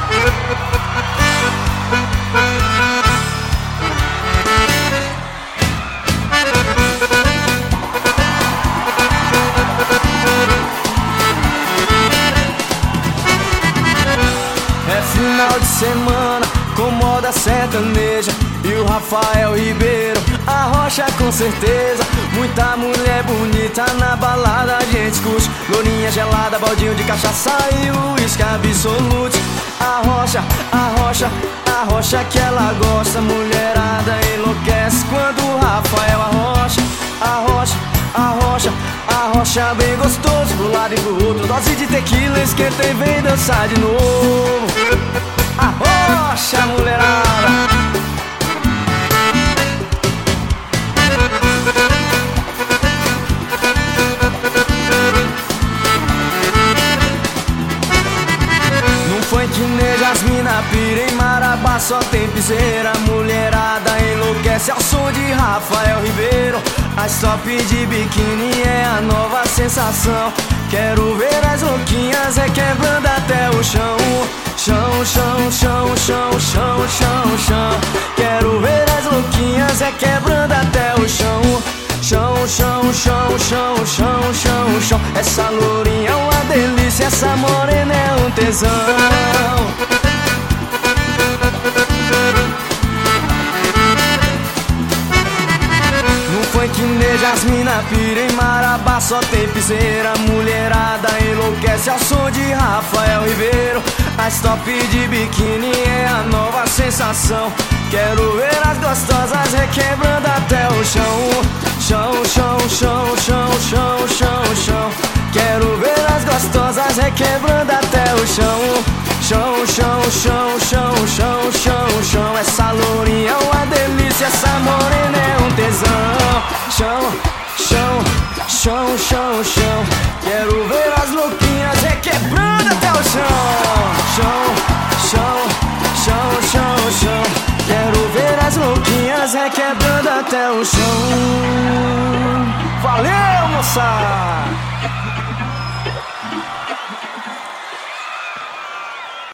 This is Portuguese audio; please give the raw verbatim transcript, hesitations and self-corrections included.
É final de semana com moda sertaneja e o Rafael Ribeiro, a Rocha com certeza. Muita mulher bonita na balada a gente curte. Lourinha gelada, baldinho de cachaça e o uísque absolute. A Rocha, a Rocha, a Rocha que ela gosta. Mulherada enlouquece quando o Rafael arrocha. A Rocha, a Rocha, a Rocha bem gostoso. Pro lado e pro outro, dose de tequila, esquenta e vem dançar de novo. A Rocha, mulherada. Funk neja, mina pira, em Marabá só tem piseira. Mulherada enlouquece ao som de Rafael Ribeiro. As top de biquíni é a nova sensação. Quero ver as louquinhas requebrando até o chão. Chão, chão, chão, chão, chão, chão, chão. Quero ver as louquinhas requebrando até o chão. Chão, chão, chão, chão, chão, chão, chão. Essa lourinha é uma delícia, essa morena é um tesão. No funk neja, as mina pira, em Marabá só tem piseira. Mulherada enlouquece ao som de Rafael Ribeiro. As top de biquíni é a nova sensação. Quero ver as gostosas requebrando até o chão. Chão, chão, chão, chão, chão, chão, chão. Quero ver as gostosas requebrando até o chão. Chão, chão, chão, chão, chão, chão, chão. Essa lourinha é uma delícia, essa morena é um tesão. Chão, chão, chão, chão, chão. Quero ver as louquinhas requebrando até o chão. Chão, chão, chão, chão, chão. Quero ver as louquinhas requebrando até o chão.